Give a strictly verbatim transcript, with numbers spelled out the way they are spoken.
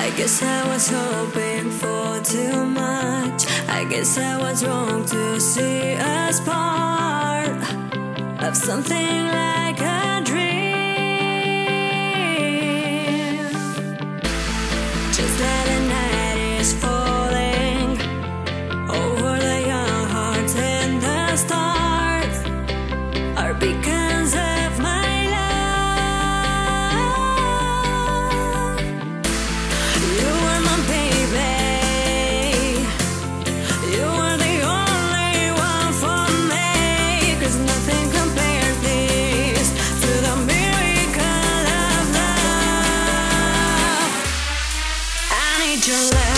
I guess I was hoping for too much. I guess I was wrong to see us part of something like a dream. Just that the night is falling over the young hearts, and the stars are beacons of my love. You were my baby, you were the only one for me, 'cause nothing compares this to the miracle of love. I need your love.